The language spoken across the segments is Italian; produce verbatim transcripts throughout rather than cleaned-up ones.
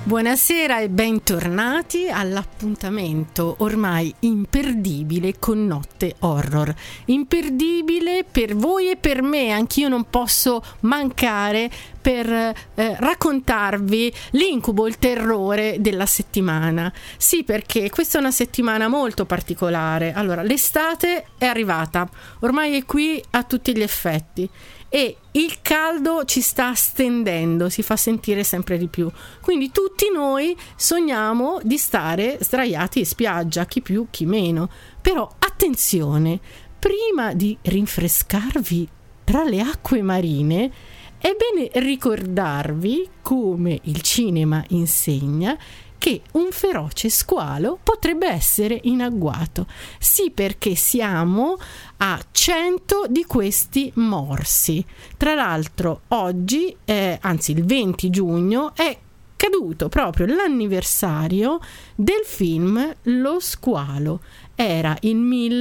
Buonasera e bentornati all'appuntamento ormai imperdibile con Notte Horror. Imperdibile per voi e per me, anch'io non posso mancare per eh, raccontarvi l'incubo, il terrore della settimana. Sì, perché questa è una settimana molto particolare. Allora, l'estate è arrivata, ormai è qui a tutti gli effetti. E il caldo ci sta stendendo, si fa sentire sempre di più. Quindi tutti noi sogniamo di stare sdraiati in spiaggia, chi più chi meno. Però attenzione, prima di rinfrescarvi tra le acque marine è bene ricordarvi, come il cinema insegna, che un feroce squalo potrebbe essere in agguato. Sì, perché siamo a cento di questi morsi. Tra l'altro oggi, eh, anzi il venti giugno, è caduto proprio l'anniversario del film Lo Squalo. Era il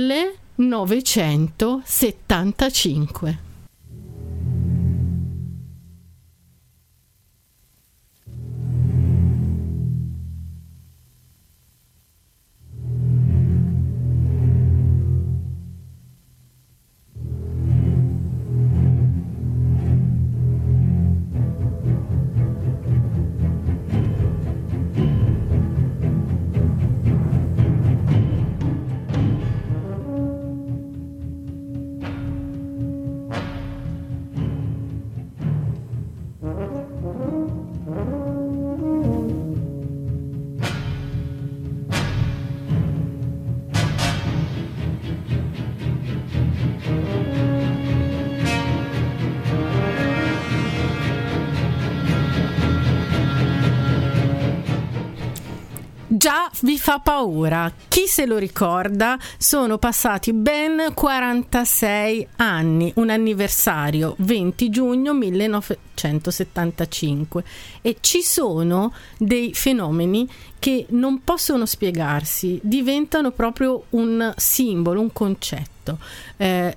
millenovecentosettantacinque. Già vi fa paura, chi se lo ricorda? Sono passati ben quarantasei anni, un anniversario, venti giugno millenovecentosettantacinque, e ci sono dei fenomeni che non possono spiegarsi, diventano proprio un simbolo, un concetto. Eh,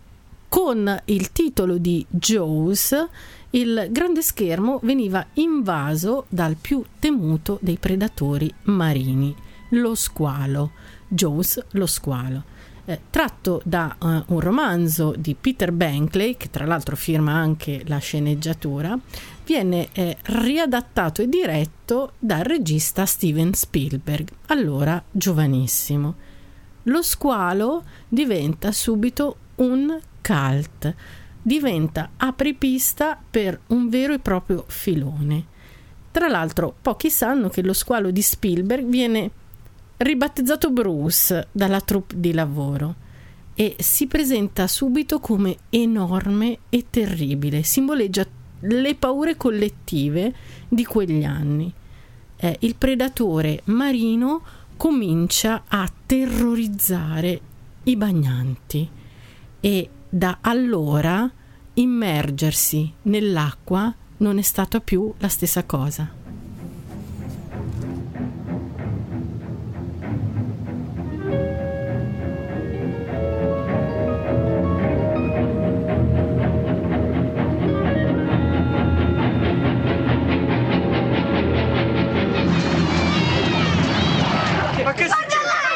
con il titolo di Jaws, il grande schermo veniva invaso dal più temuto dei predatori marini, lo squalo. Jaws, lo squalo. Eh, tratto da uh, un romanzo di Peter Benchley, che tra l'altro firma anche la sceneggiatura, viene eh, riadattato e diretto dal regista Steven Spielberg, allora giovanissimo. Lo squalo diventa subito un cult. Diventa apripista per un vero e proprio filone. Tra l'altro, pochi sanno che lo squalo di Spielberg viene ribattezzato Bruce dalla troupe di lavoro e si presenta subito come enorme e terribile, simboleggia le paure collettive di quegli anni. Eh, il predatore marino comincia a terrorizzare i bagnanti e da allora immergersi nell'acqua non è stata più la stessa cosa. Ma che succede?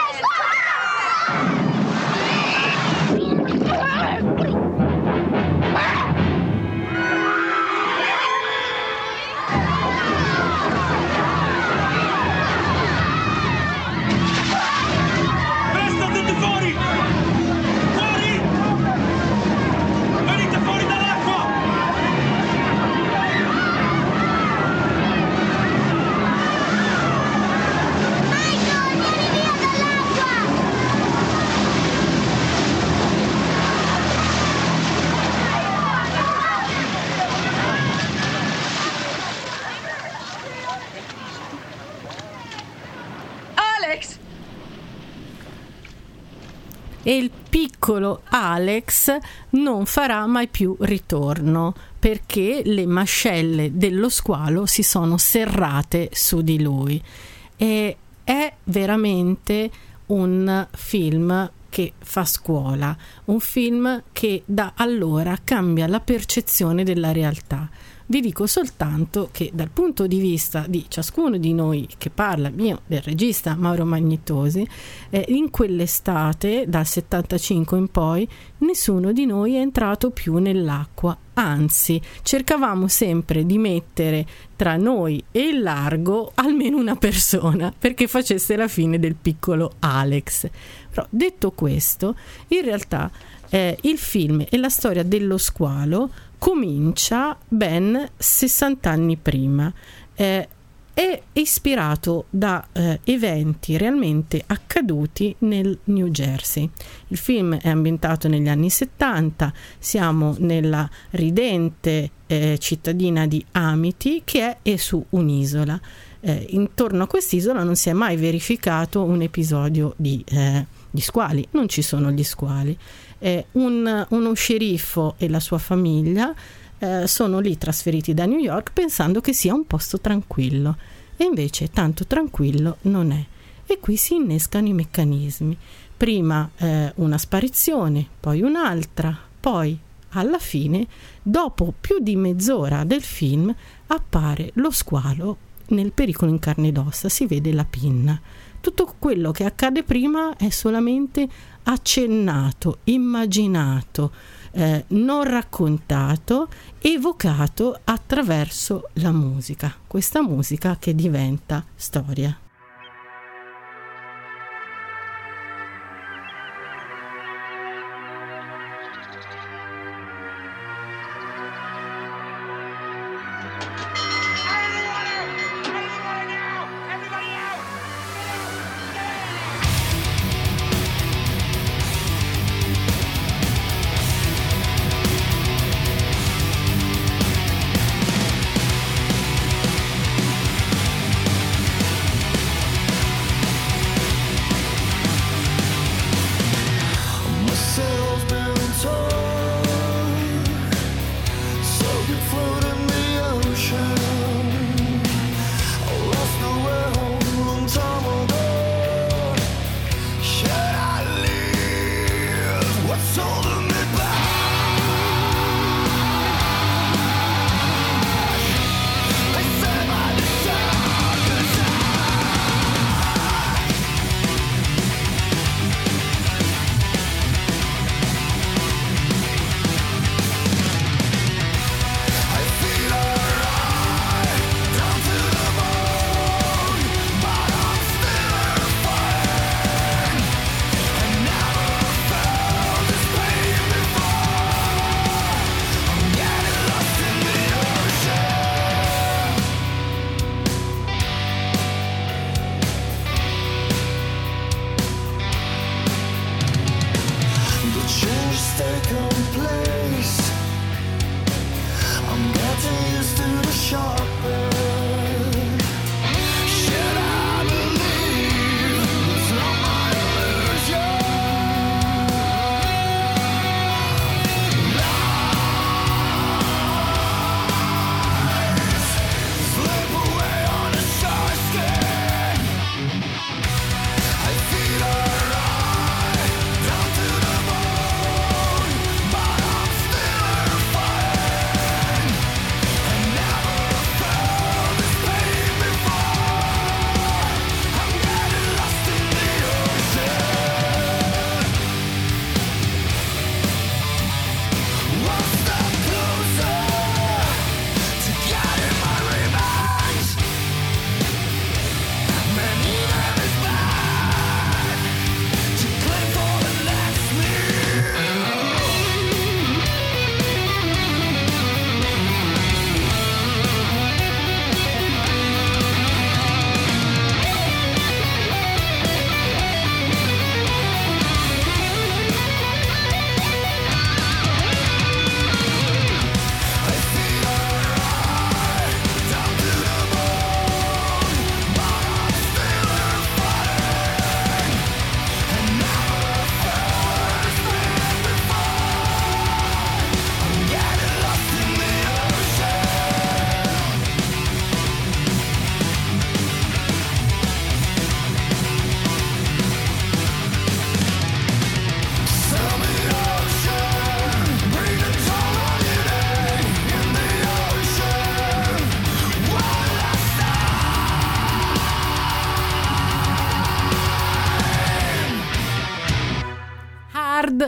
E il piccolo Alex non farà mai più ritorno, perché le mascelle dello squalo si sono serrate su di lui. E è veramente un film che fa scuola, un film che da allora cambia la percezione della realtà. Vi dico soltanto che dal punto di vista di ciascuno di noi che parla, mio, del regista Mauro Magnetosi, eh, in quell'estate, dal settantacinque in poi, nessuno di noi è entrato più nell'acqua. Anzi, cercavamo sempre di mettere tra noi e il largo almeno una persona perché facesse la fine del piccolo Alex. Però detto questo, in realtà eh, il film e la storia dello squalo comincia ben sessanta anni prima. Eh, è ispirato da eh, eventi realmente accaduti nel New Jersey. Il film è ambientato negli anni settanta, siamo nella ridente eh, cittadina di Amity, che è, è su un'isola. Eh, intorno a quest'isola non si è mai verificato un episodio di, eh, di squali, non ci sono gli squali. Eh, un, uno sceriffo e la sua famiglia Eh, sono lì trasferiti da New York pensando che sia un posto tranquillo, e invece tanto tranquillo non è, e qui si innescano i meccanismi. Prima eh, una sparizione, poi un'altra, poi alla fine, dopo più di mezz'ora del film, appare lo squalo nel Pericolo in carne ed ossa, si vede la pinna. Tutto quello che accade prima è solamente accennato, immaginato, eh, non raccontato, evocato attraverso la musica, questa musica che diventa storia.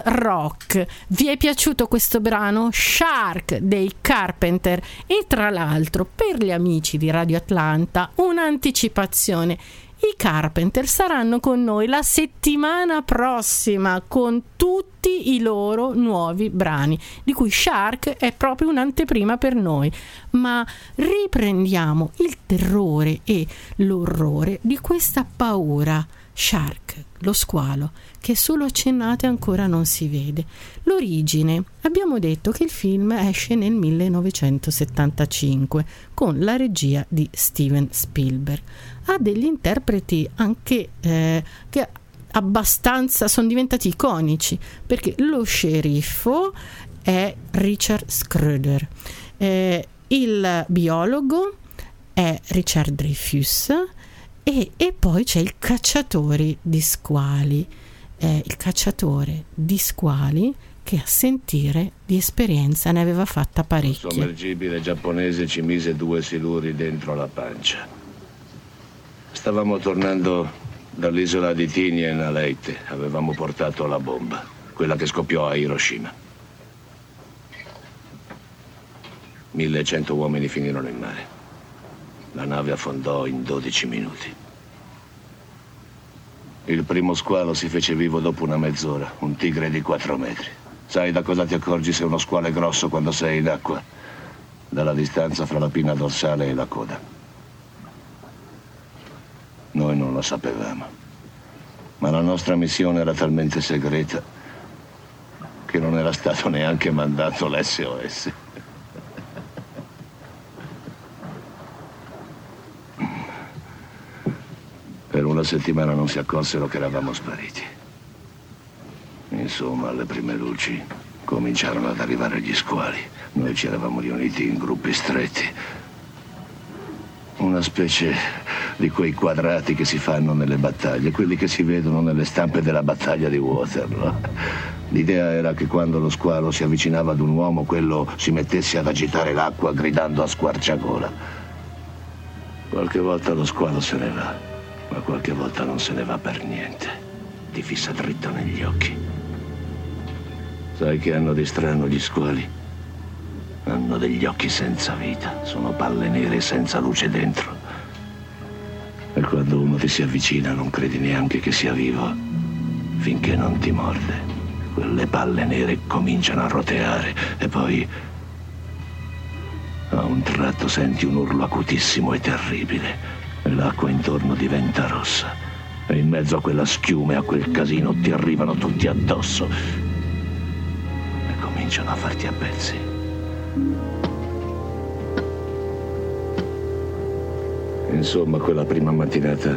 rock. Vi è piaciuto questo brano? Shark dei Carpenter. E tra l'altro, per gli amici di Radio Atlanta, un'anticipazione: i Carpenter saranno con noi la settimana prossima con tutti i loro nuovi brani, di cui Shark è proprio un'anteprima per noi. Ma riprendiamo il terrore e l'orrore di questa paura. Shark, lo squalo, che solo accennate ancora non si vede. L'origine: abbiamo detto che il film esce nel millenovecentosettantacinque con la regia di Steven Spielberg. Ha degli interpreti anche eh, che abbastanza sono diventati iconici, perché lo sceriffo è Richard Schroeder, eh, il biologo è Richard Dreyfuss, E, e poi c'è il cacciatore di squali, eh, il cacciatore di squali che a sentire di esperienza ne aveva fatta parecchie. Il sommergibile giapponese ci mise due siluri dentro la pancia. Stavamo tornando dall'isola di Tinian a Leyte. Avevamo portato la bomba, quella che scoppiò a Hiroshima. millecento uomini finirono in mare. La nave affondò in dodici minuti. Il primo squalo si fece vivo dopo una mezz'ora, un tigre di quattro metri. Sai da cosa ti accorgi se uno squalo è grosso quando sei in acqua? Dalla distanza fra la pinna dorsale e la coda. Noi non lo sapevamo, ma la nostra missione era talmente segreta che non era stato neanche mandato l'S O S. Per una settimana non si accorsero che eravamo spariti. Insomma, alle prime luci cominciarono ad arrivare gli squali. Noi ci eravamo riuniti in gruppi stretti. Una specie di quei quadrati che si fanno nelle battaglie, quelli che si vedono nelle stampe della battaglia di Waterloo. L'idea era che quando lo squalo si avvicinava ad un uomo, quello si mettesse ad agitare l'acqua gridando a squarciagola. Qualche volta lo squalo se ne va, ma qualche volta non se ne va per niente. Ti fissa dritto negli occhi. Sai che hanno di strano gli squali? Hanno degli occhi senza vita, sono palle nere senza luce dentro. E quando uno ti si avvicina non credi neanche che sia vivo, finché non ti morde. Quelle palle nere cominciano a roteare e poi a un tratto senti un urlo acutissimo e terribile. E l'acqua intorno diventa rossa. E in mezzo a quella schiuma e a quel casino ti arrivano tutti addosso. E cominciano a farti a pezzi. Insomma, quella prima mattinata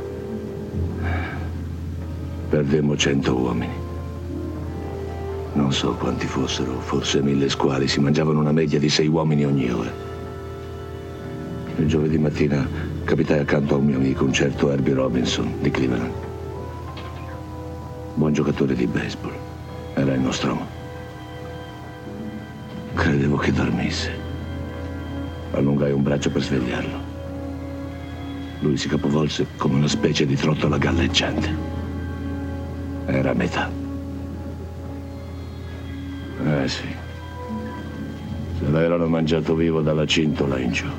perdemmo cento uomini. Non so quanti fossero, forse mille squali. Si mangiavano una media di sei uomini ogni ora. Il giovedì mattina capitai accanto a un mio amico, un certo Herbie Robinson di Cleveland. Buon giocatore di baseball. Era il nostro uomo. Credevo che dormisse. Allungai un braccio per svegliarlo. Lui si capovolse come una specie di trottola galleggiante. Era a metà. Eh sì. Se l'erano mangiato vivo dalla cintola in giù.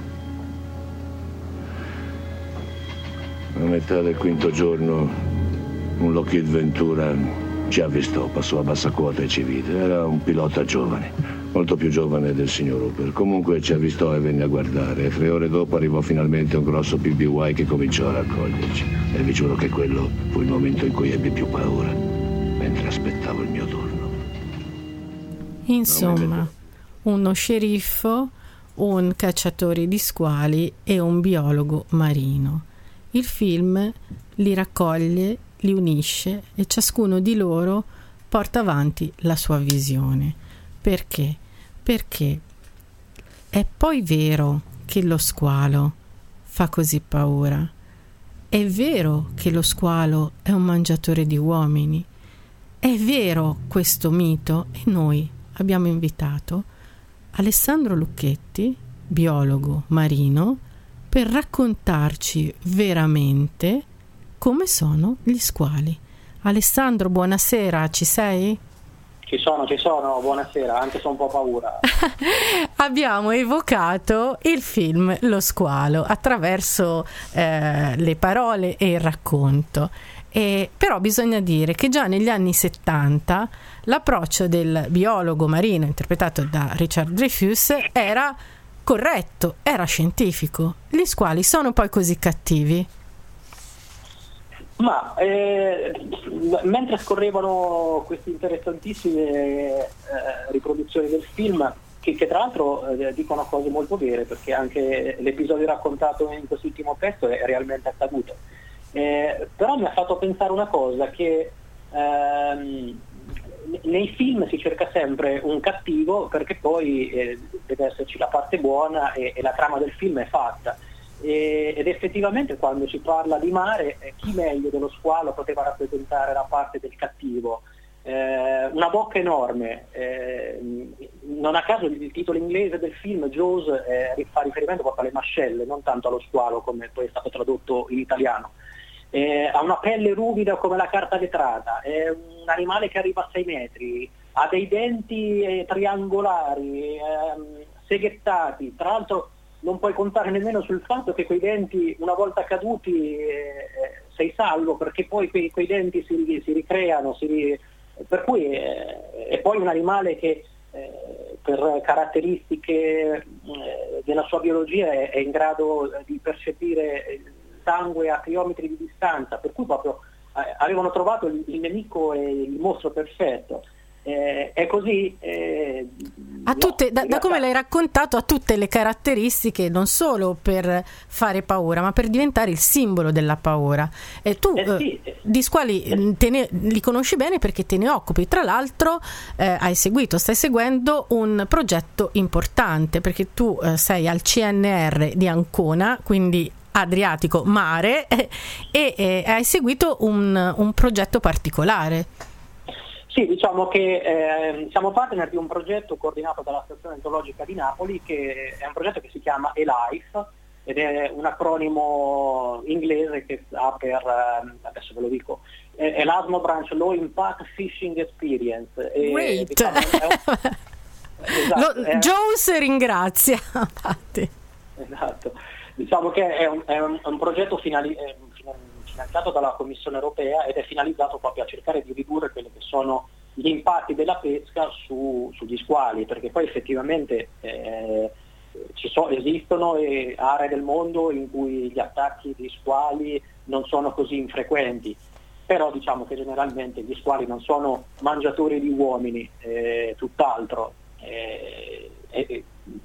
A metà del quinto giorno un Lockheed Ventura ci avvistò, passò a bassa quota e ci vide. Era un pilota giovane, molto più giovane del signor Hooper. Comunque ci avvistò e venne a guardare. E tre ore dopo arrivò finalmente un grosso P B Y che cominciò a raccoglierci. E vi giuro che quello fu il momento in cui ebbi più paura, mentre aspettavo il mio turno. Insomma, uno sceriffo, un cacciatore di squali e un biologo marino. Il film li raccoglie, li unisce e ciascuno di loro porta avanti la sua visione. Perché? Perché è poi vero che lo squalo fa così paura. È vero che lo squalo è un mangiatore di uomini. È vero questo mito e noi abbiamo invitato Alessandro Lucchetti, biologo marino, per raccontarci veramente come sono gli squali. Alessandro, buonasera, ci sei? Ci sono, ci sono, buonasera, anche se ho un po' paura. Abbiamo evocato il film Lo squalo attraverso eh, le parole e il racconto. E, però bisogna dire che già negli anni settanta l'approccio del biologo marino interpretato da Richard Dreyfuss era corretto, era scientifico. Gli squali sono poi così cattivi? Ma eh, mentre scorrevano queste interessantissime eh, riproduzioni del film, che, che tra l'altro eh, dicono cose molto vere, perché anche l'episodio raccontato in quest'ultimo pezzo è realmente accaduto. Eh, però mi ha fatto pensare una cosa, che ehm, nei film si cerca sempre un cattivo, perché poi eh, deve esserci la parte buona e, e la trama del film è fatta. E, ed effettivamente quando si parla di mare, eh, chi meglio dello squalo poteva rappresentare la parte del cattivo? Eh, una bocca enorme, eh, non a caso il titolo inglese del film Jaws eh, fa riferimento proprio alle mascelle, non tanto allo squalo come poi è stato tradotto in italiano. Eh, ha una pelle ruvida come la carta vetrata, è un animale che arriva a sei metri, ha dei denti eh, triangolari, eh, seghettati, tra l'altro non puoi contare nemmeno sul fatto che quei denti, una volta caduti, eh, sei salvo, perché poi quei, quei denti si, si ricreano, si ri... per cui eh, è poi un animale che eh, per caratteristiche eh, della sua biologia è, è in grado di percepire il sangue a chilometri di distanza, per cui proprio eh, avevano trovato il, il nemico e il mostro perfetto. Eh, è così, eh, a tutte, no, da, da come l'hai raccontato, ha tutte le caratteristiche non solo per fare paura, ma per diventare il simbolo della paura. E tu eh sì, eh, di squali eh. te ne, li conosci bene perché te ne occupi. Tra l'altro eh, hai seguito, stai seguendo un progetto importante, perché tu eh, sei al C N R di Ancona, quindi Adriatico Mare, eh, e eh, hai seguito un, un progetto particolare. Sì, diciamo che eh, siamo partner di un progetto coordinato dalla Stazione Zoologica di Napoli, che è un progetto che si chiama E-Life ed è un acronimo inglese che sta per, eh, adesso ve lo dico, Erasmus Branch Low Impact Fishing Experience. E, Great! Diciamo, è un, esatto, lo, Jones ringrazia. Infatti. Esatto, diciamo che è un, è un, è un progetto finali, è un, finanziato dalla Commissione Europea ed è finalizzato proprio a cercare di ridurre quelli che sono gli impatti della pesca su, sugli squali, perché poi effettivamente eh, ci so, esistono eh, aree del mondo in cui gli attacchi di squali non sono così infrequenti, però diciamo che generalmente gli squali non sono mangiatori di uomini, eh, tutt'altro. Eh, eh,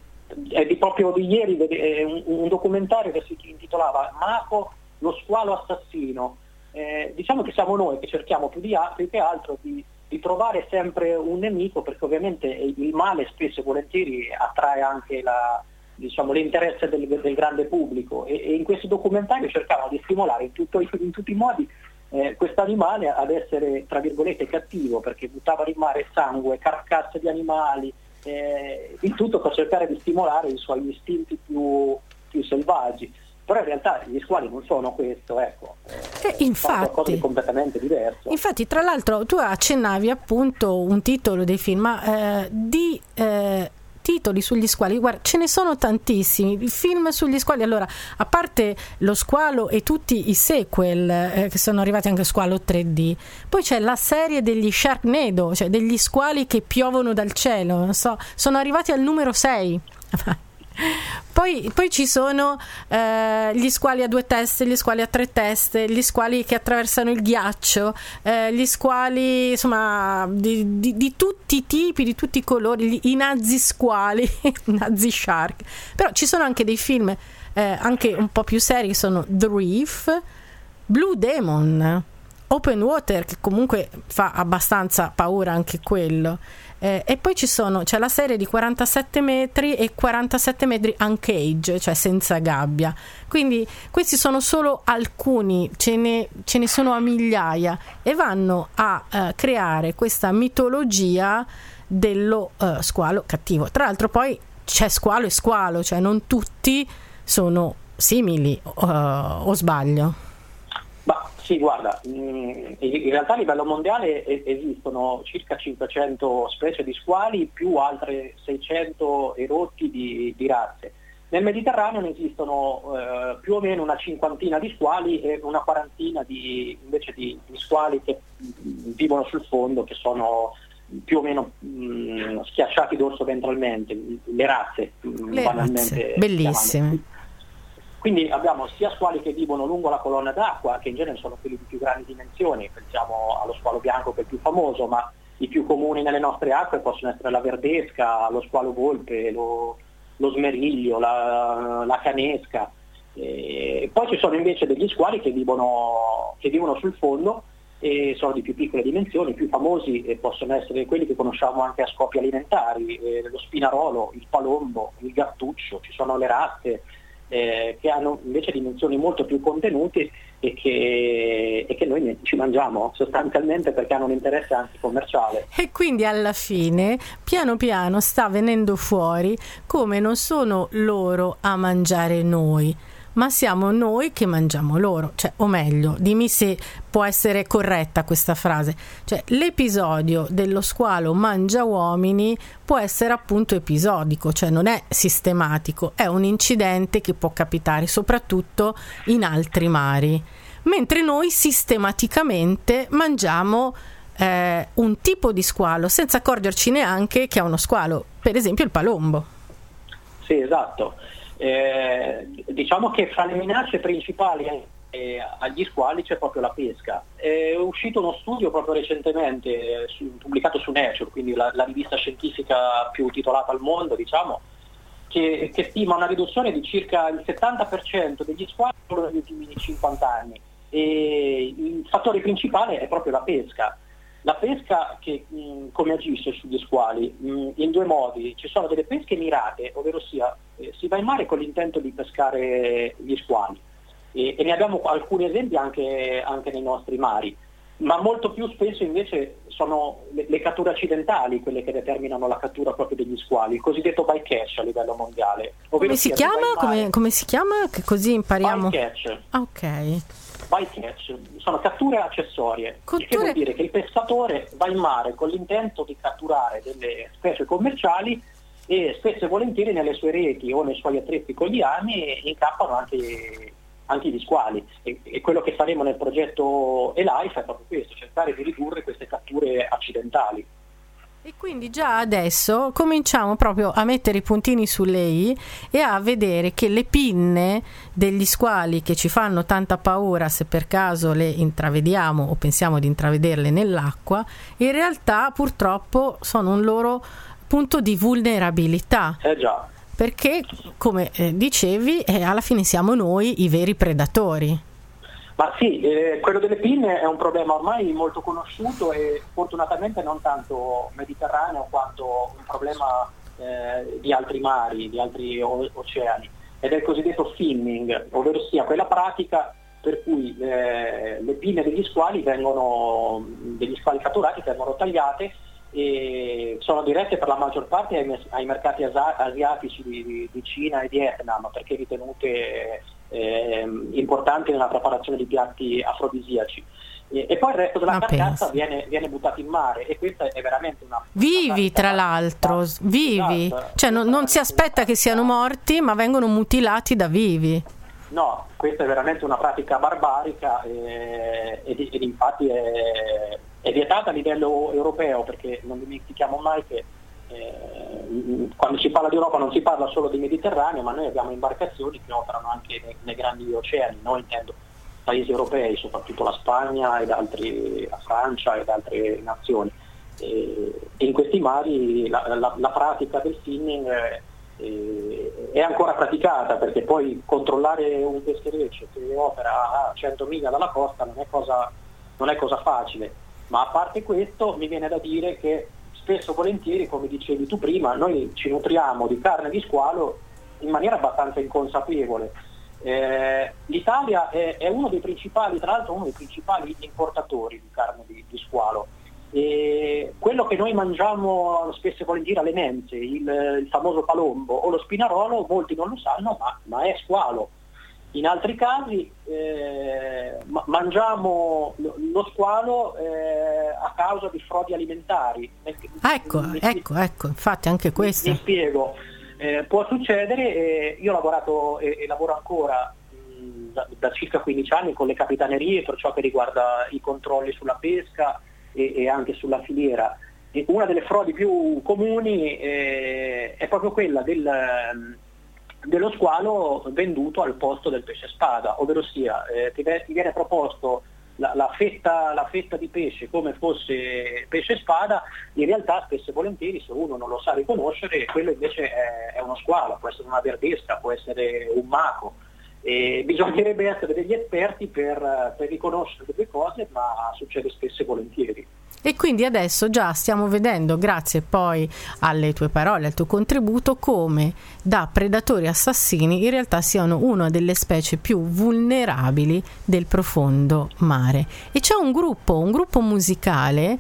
è di proprio di ieri è un, un documentario che si intitolava Mako, lo squalo assassino. Eh, diciamo che siamo noi che cerchiamo più, di, più che altro di, di trovare sempre un nemico, perché ovviamente il male spesso e volentieri attrae anche la, diciamo, l'interesse del, del grande pubblico, e, e in questi documentari cercavano di stimolare in, tutto, in tutti i modi eh, questo animale ad essere, tra virgolette, cattivo, perché buttavano in mare sangue, carcasse di animali, eh, il tutto per cercare di stimolare i suoi istinti più, più selvaggi. Però in realtà gli squali non sono questo, ecco, eh, infatti, sono qualcosa di completamente diverso. Infatti, tra l'altro, tu accennavi appunto un titolo dei film, ma eh, di eh, titoli sugli squali, guarda, ce ne sono tantissimi, film sugli squali. Allora, a parte Lo squalo e tutti i sequel eh, che sono arrivati, anche Squalo tre D, poi c'è la serie degli Sharknado, cioè degli squali che piovono dal cielo, non so, sono arrivati al numero sei. Poi, poi ci sono eh, gli squali a due teste, gli squali a tre teste, gli squali che attraversano il ghiaccio, eh, gli squali insomma di, di, di tutti i tipi, di tutti i colori, gli, i nazi squali, nazi shark. Però ci sono anche dei film eh, anche un po' più seri, che sono The Reef, Blue Demon, Open Water, che comunque fa abbastanza paura anche quello. Eh, e poi ci sono, c'è la serie di quarantasette metri e quarantasette metri uncaged, cioè senza gabbia. Quindi questi sono solo alcuni, ce ne, ce ne sono a migliaia, e vanno a eh, creare questa mitologia dello eh, squalo cattivo. Tra l'altro poi c'è squalo e squalo, cioè non tutti sono simili, uh, o sbaglio? Ma Sì, guarda, in realtà a livello mondiale esistono circa cinquecento specie di squali più altre seicento erotti di, di razze. Nel Mediterraneo ne esistono eh, più o meno una cinquantina di squali e una quarantina di, invece di, di squali che vivono sul fondo, che sono più o meno mh, schiacciati dorso-ventralmente, le razze, le razze, bellissime. Chiamando. Quindi abbiamo sia squali che vivono lungo la colonna d'acqua, che in genere sono quelli di più grandi dimensioni, pensiamo allo squalo bianco che è il più famoso, ma i più comuni nelle nostre acque possono essere la verdesca, lo squalo volpe, lo, lo smeriglio, la, la canesca. E poi ci sono invece degli squali che vivono, che vivono sul fondo e sono di più piccole dimensioni, più famosi e possono essere quelli che conosciamo anche a scopi alimentari, eh, lo spinarolo, il palombo, il gattuccio, ci sono le razze, Eh, che hanno invece dimensioni molto più contenute e che, e che noi ci mangiamo sostanzialmente perché hanno un interesse anche commerciale. E quindi alla fine piano piano sta venendo fuori come non sono loro a mangiare noi, ma siamo noi che mangiamo loro, cioè, o meglio, dimmi se può essere corretta questa frase, cioè l'episodio dello squalo mangia uomini può essere appunto episodico, cioè non è sistematico, è un incidente che può capitare soprattutto in altri mari, mentre noi sistematicamente mangiamo eh, un tipo di squalo senza accorgerci neanche che è uno squalo, per esempio il palombo. Sì, esatto. Eh, diciamo che fra le minacce principali eh, agli squali c'è proprio la pesca. È uscito uno studio proprio recentemente eh, su, pubblicato su Nature, quindi la, la rivista scientifica più titolata al mondo, diciamo, che, che stima una riduzione di circa il settanta per cento degli squali solo negli ultimi cinquanta anni, e il fattore principale è proprio la pesca. La pesca che mh, come agisce sugli squali? Mh, in due modi. Ci sono delle pesche mirate, ovvero sia eh, si va in mare con l'intento di pescare gli squali e, e ne abbiamo alcuni esempi anche, anche nei nostri mari, ma molto più spesso invece sono le, le catture accidentali quelle che determinano la cattura proprio degli squali, il cosiddetto bycatch a livello mondiale. Come si chiama? Come, come si chiama? Che così impariamo. Bycatch. Ah, ok. Bycatch, sono catture accessorie, Catture... il che vuol dire che il pescatore va in mare con l'intento di catturare delle specie commerciali e spesso e volentieri nelle sue reti o nei suoi attrezzi con gli anni incappano anche, anche gli squali, e, e quello che faremo nel progetto eLife è proprio questo, cercare di ridurre queste catture accidentali. E quindi già adesso cominciamo proprio a mettere i puntini sulle i e a vedere che le pinne degli squali che ci fanno tanta paura, se per caso le intravediamo o pensiamo di intravederle nell'acqua, in realtà purtroppo sono un loro punto di vulnerabilità. Eh già. Perché, come eh, dicevi, eh, alla fine siamo noi i veri predatori. Ma sì, eh, quello delle pinne è un problema ormai molto conosciuto e fortunatamente non tanto mediterraneo quanto un problema eh, di altri mari, di altri o- oceani, ed è il cosiddetto finning, ovvero sia quella pratica per cui eh, le pinne degli squali vengono, degli squali catturati vengono tagliate e sono dirette per la maggior parte ai, mes- ai mercati asa- asiatici di, di Cina e di Vietnam, perché ritenute Eh, importanti nella preparazione di piatti afrodisiaci, e, e poi il resto della Ma carcassa penso. viene, viene buttato in mare, e questa è veramente una vivi una tra l'altro vivi, esatto. cioè non, non si aspetta che siano morti, ma vengono mutilati da vivi. No, questa è veramente una pratica barbarica e, ed, ed infatti è, è vietata a livello europeo, perché non dimentichiamo mai che Eh, quando si parla di Europa non si parla solo di Mediterraneo, ma noi abbiamo imbarcazioni che operano anche nei, nei grandi oceani, noi intendo paesi europei, soprattutto la Spagna ed altri, la Francia ed altre nazioni, e, e in questi mari la, la, la pratica del finning eh, è ancora praticata, perché poi controllare un peschereccio che opera a cento miglia dalla costa non è cosa, non è cosa facile. Ma a parte questo, mi viene da dire che spesso volentieri, come dicevi tu prima, noi ci nutriamo di carne di squalo in maniera abbastanza inconsapevole. Eh, L'Italia è, è uno dei principali, tra l'altro uno dei principali importatori di carne di, di squalo. E quello che noi mangiamo spesso e volentieri alle mense, il, il famoso palombo o lo spinarolo, molti non lo sanno, ma, ma è squalo. In altri casi eh, ma- mangiamo lo squalo eh, a causa di frodi alimentari. Ecco, mi, ecco, ecco, infatti anche questo. Mi, mi spiego, eh, può succedere, eh, io ho lavorato e, e lavoro ancora mh, da, da circa quindici anni con le capitanerie per ciò che riguarda i controlli sulla pesca e, e anche sulla filiera. E una delle frodi più comuni eh, è proprio quella del... dello squalo venduto al posto del pesce spada, ovvero sia eh, ti, ti viene proposto la, la, fetta, la fetta di pesce come fosse pesce spada, in realtà spesso e volentieri se uno non lo sa riconoscere quello invece è, è uno squalo, può essere una verdesca, può essere un maco, e bisognerebbe essere degli esperti per, per riconoscere le due cose, ma succede spesso e volentieri. E quindi adesso già stiamo vedendo, grazie poi alle tue parole, al tuo contributo, come da predatori assassini in realtà siano una delle specie più vulnerabili del profondo mare. E c'è un gruppo, un gruppo musicale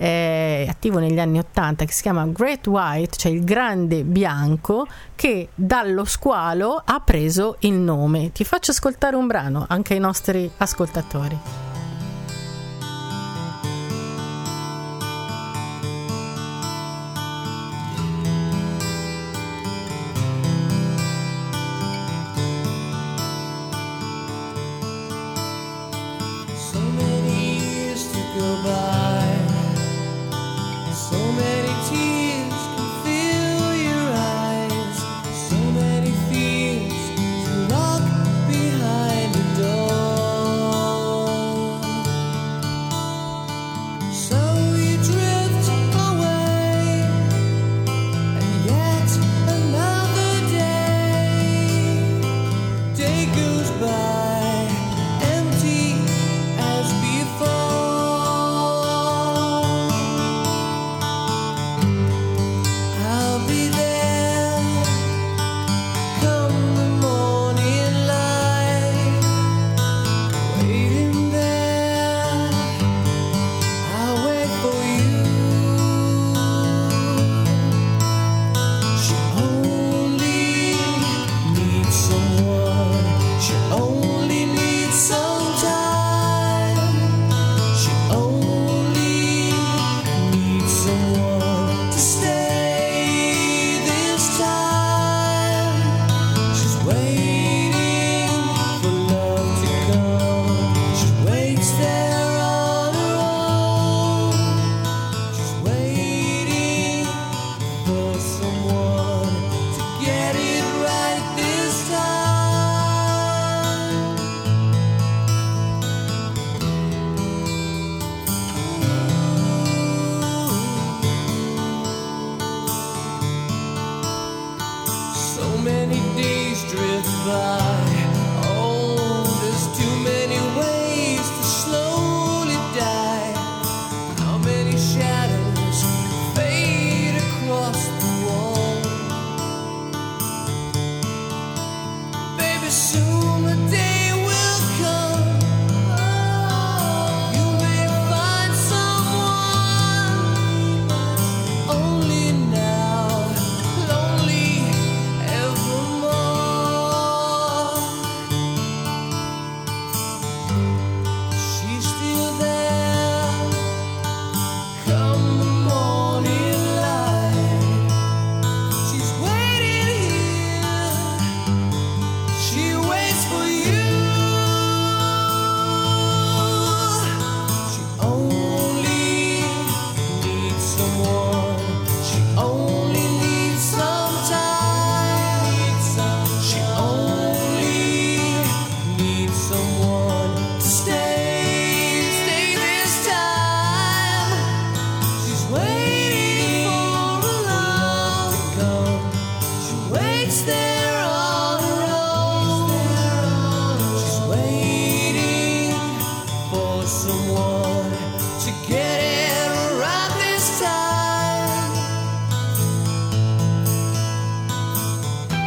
eh, attivo negli anni Ottanta che si chiama Great White, cioè il grande bianco, che dallo squalo ha preso il nome. Ti faccio ascoltare un brano anche ai nostri ascoltatori.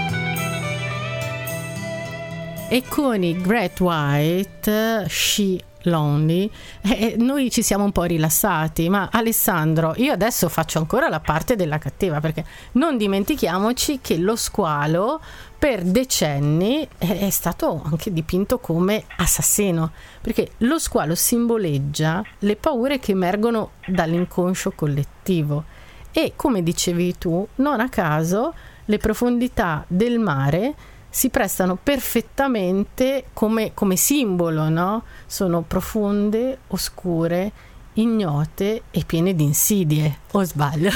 E con i Great White, She Lonely, eh, noi ci siamo un po' rilassati, ma Alessandro, io adesso faccio ancora la parte della cattiva, perché non dimentichiamoci che lo squalo per decenni è stato anche dipinto come assassino, perché lo squalo simboleggia le paure che emergono dall'inconscio collettivo e, come dicevi tu, non a caso le profondità del mare si prestano perfettamente come, come simbolo, no? Sono profonde, oscure, ignote e piene di insidie, o sbaglio?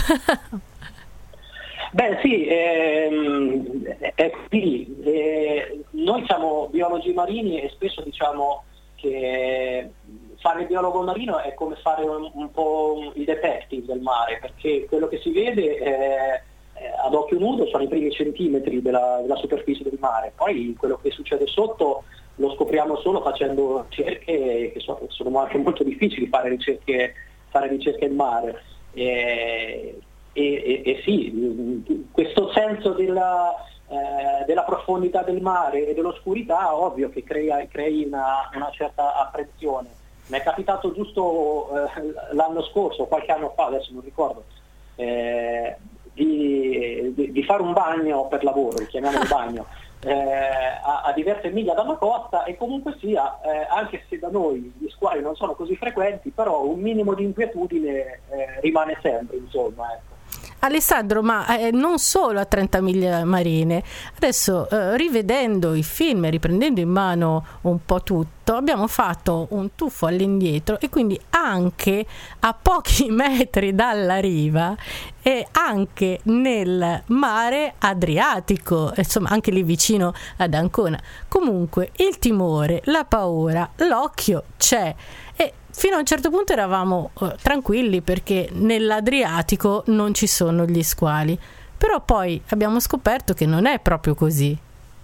Beh sì, ehm, è così. Eh, noi siamo biologi marini e spesso diciamo che fare il biologo marino è come fare un, un po' il detective del mare, perché quello che si vede è ad occhio nudo sono i primi centimetri della, della superficie del mare, poi quello che succede sotto lo scopriamo solo facendo ricerche che sono, sono anche molto difficili fare ricerche, fare ricerche in mare. E, e, e sì, questo senso della, eh, della profondità del mare e dell'oscurità ovvio che crea, crei una, una certa apprensione. Mi è capitato giusto eh, l'anno scorso, qualche anno fa, adesso non ricordo, eh, Di, di, di fare un bagno per lavoro, chiamiamolo bagno, eh, a, a diverse miglia dalla costa, e comunque sia, eh, anche se da noi gli squali non sono così frequenti, però un minimo di inquietudine eh, rimane sempre, insomma, ecco. Alessandro, ma eh, non solo a trenta miglia marine, adesso eh, rivedendo i film e riprendendo in mano un po' tutto, abbiamo fatto un tuffo all'indietro e quindi anche a pochi metri dalla riva e anche nel mare Adriatico, insomma anche lì vicino ad Ancona. Comunque il timore, la paura, l'occhio c'è. E fino a un certo punto eravamo uh, tranquilli perché nell'Adriatico non ci sono gli squali, però poi abbiamo scoperto che non è proprio così.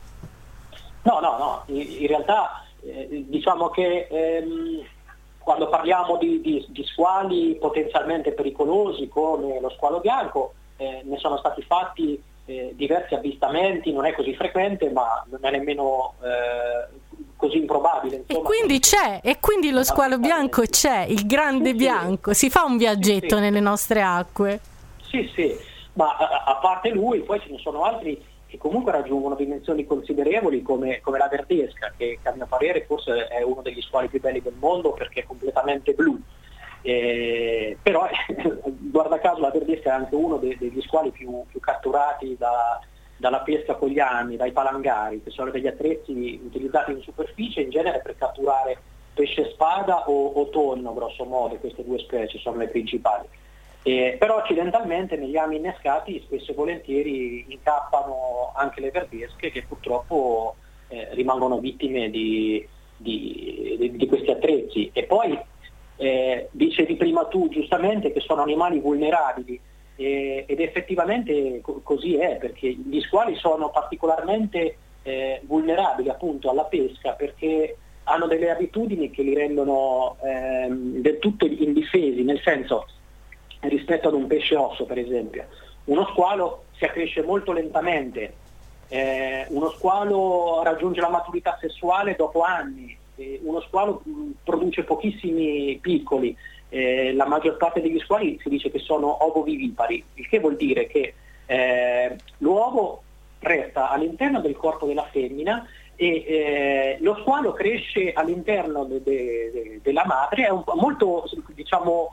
No, no, no, in, in realtà eh, diciamo che ehm, quando parliamo di, di, di squali potenzialmente pericolosi come lo squalo bianco, eh, ne sono stati fatti eh, diversi avvistamenti, non è così frequente, ma non è nemmeno eh, così improbabile. Insomma. E quindi c'è, e quindi lo squalo bianco c'è, il grande sì, bianco, sì. Si fa un viaggetto sì, sì. nelle nostre acque. Sì, sì, ma a, a parte lui poi ce ne sono altri che comunque raggiungono dimensioni considerevoli come, come la verdesca, che, che a mio parere forse è uno degli squali più belli del mondo perché è completamente blu. Eh, però guarda caso la verdesca è anche uno dei, degli squali più, più catturati da, dalla pesca con gli anni, dai palangari, che sono degli attrezzi utilizzati in superficie in genere per catturare pesce spada o, o tonno, grosso modo. Queste due specie sono le principali. Eh, però occidentalmente negli anni innescati spesso e volentieri incappano anche le verdesche, che purtroppo eh, rimangono vittime di, di, di, di questi attrezzi. E poi eh, dicevi prima tu giustamente che sono animali vulnerabili, eh, ed effettivamente co- così è, perché gli squali sono particolarmente eh, vulnerabili appunto alla pesca, perché hanno delle abitudini che li rendono ehm, del tutto indifesi, nel senso, rispetto ad un pesce osso per esempio, uno squalo si accresce molto lentamente, eh, uno squalo raggiunge la maturità sessuale dopo anni, eh, uno squalo mh, produce pochissimi piccoli, eh, la maggior parte degli squali si dice che sono ovovivipari, il che vuol dire che eh, l'uovo resta all'interno del corpo della femmina e eh, lo squalo cresce all'interno de- de- de- della madre, è un po' molto, diciamo,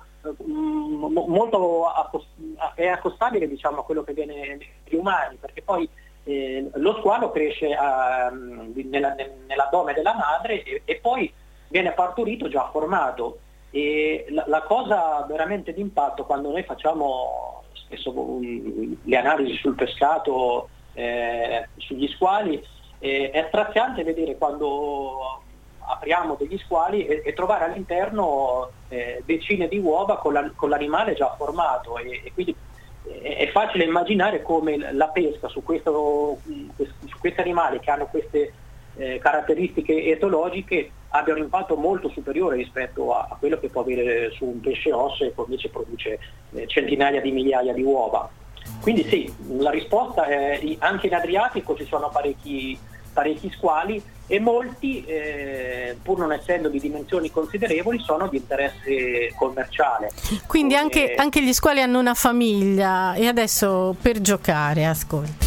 molto è accostabile, diciamo, a quello che viene dagli umani, perché poi eh, lo squalo cresce a, nella, nell'addome della madre e, e poi viene partorito già formato. E la, la cosa veramente d'impatto quando noi facciamo spesso um, le analisi sul pescato, eh, sugli squali, eh, è straziante vedere quando apriamo degli squali e, e trovare all'interno eh, decine di uova con, la, con l'animale già formato, e, e quindi è, è facile immaginare come la pesca su, questo, su questi animali che hanno queste eh, caratteristiche etologiche abbia un impatto molto superiore rispetto a, a quello che può avere su un pesce osseo che invece produce eh, centinaia di migliaia di uova. Quindi sì, la risposta è anche in Adriatico ci sono parecchi parecchi squali e molti, eh, pur non essendo di dimensioni considerevoli, sono di interesse commerciale. Quindi e, anche, anche gli squali hanno una famiglia. E adesso per giocare, ascolta.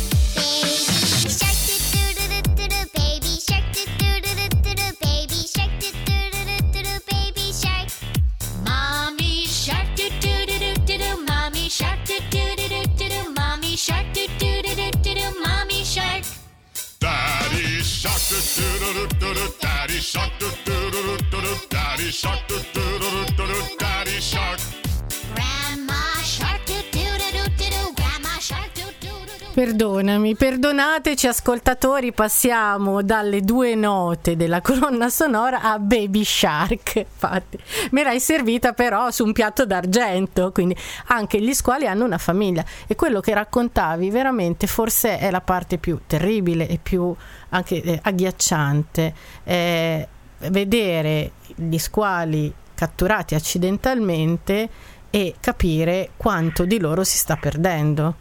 Daddy shark, do do do do do. Daddy shark, do do do do do. Daddy shark. Grandma shark, do do do do do. Grandma shark, do do do do. Perdonami, perdonateci ascoltatori, passiamo dalle due note della colonna sonora a Baby Shark. Infatti, me l'hai servita però su un piatto d'argento, quindi anche gli squali hanno una famiglia. E quello che raccontavi veramente forse è la parte più terribile e più anche eh, agghiacciante, eh, vedere gli squali catturati accidentalmente e capire quanto di loro si sta perdendo.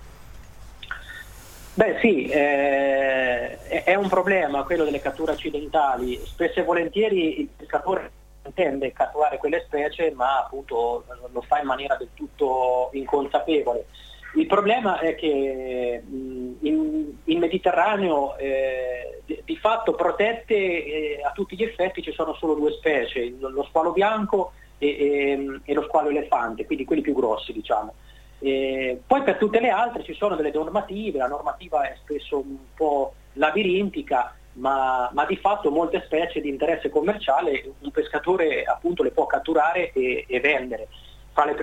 Beh sì, eh, è un problema quello delle catture accidentali. Spesso e volentieri il pescatore intende catturare quelle specie, ma appunto lo fa in maniera del tutto inconsapevole. Il problema è che in, in Mediterraneo eh, di, di fatto protette eh, a tutti gli effetti ci sono solo due specie, lo squalo bianco e, e, e lo squalo elefante, quindi quelli più grossi, diciamo. E poi per tutte le altre ci sono delle normative, la normativa è spesso un po' labirintica, ma, ma di fatto molte specie di interesse commerciale un pescatore appunto le può catturare e, e vendere. Fra le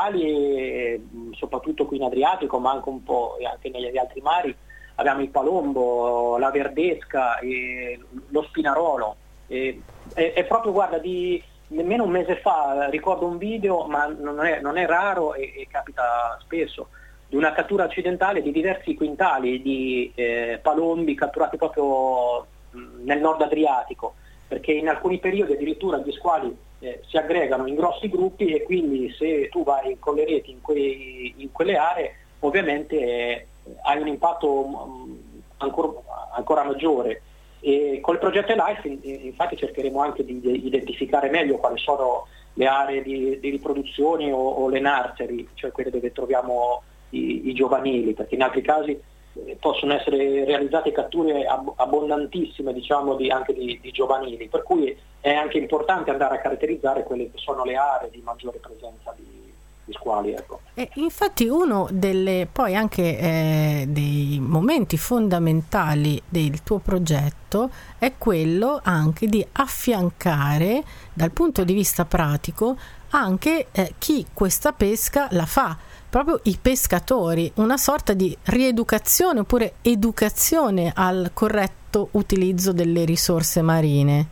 principali, soprattutto qui in Adriatico, ma anche un po' anche negli altri mari, abbiamo il palombo, la verdesca, e lo spinarolo. E, è, è proprio, guarda, di nemmeno un mese fa ricordo un video, ma non è, non è raro e, e capita spesso, di una cattura accidentale di diversi quintali di eh, palombi catturati proprio nel nord Adriatico, perché in alcuni periodi addirittura gli squali eh, si aggregano in grossi gruppi e quindi se tu vai con le reti in, quei, in quelle aree ovviamente eh, hai un impatto um, ancora, ancora maggiore. E col progetto Elife infatti cercheremo anche di identificare meglio quali sono le aree di, di riproduzione o, o le nursery, cioè quelle dove troviamo i, i giovanili, perché in altri casi eh, possono essere realizzate catture ab- abbondantissime, diciamo, di, anche di, di giovanili, per cui è anche importante andare a caratterizzare quelle che sono le aree di maggiore presenza di, di squali, ecco. E infatti uno delle poi anche eh, dei momenti fondamentali del tuo progetto è quello anche di affiancare dal punto di vista pratico anche eh, chi questa pesca la fa, proprio i pescatori, una sorta di rieducazione oppure educazione al corretto utilizzo delle risorse marine.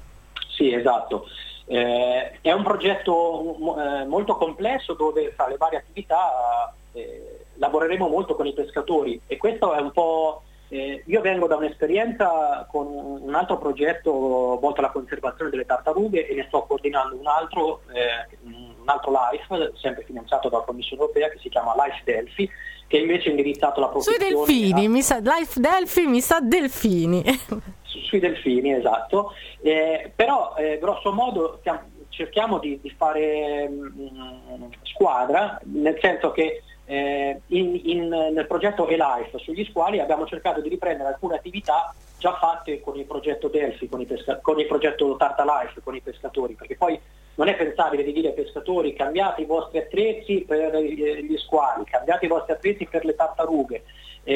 Sì, esatto. Eh, è un progetto eh, molto complesso dove fra le varie attività eh, lavoreremo molto con i pescatori e questo è un po'... Eh, io vengo da un'esperienza con un altro progetto volto alla conservazione delle tartarughe e ne sto coordinando un altro, eh, un altro LIFE, sempre finanziato dalla Commissione Europea, che si chiama Life Delphi, che invece è indirizzato alla protezione... Sui delfini, a... mi sa, Life Delphi mi sa delfini. Sui delfini, esatto. Eh, però eh, grosso modo stiamo, cerchiamo di, di fare mh, squadra, nel senso che eh, in, in, nel progetto eLife sugli squali abbiamo cercato di riprendere alcune attività già fatte con il progetto Delphi, con, i pesca- con il progetto Tartalife, con i pescatori, perché poi non è pensabile di dire ai pescatori cambiate i vostri attrezzi per gli squali, cambiate i vostri attrezzi per le tartarughe,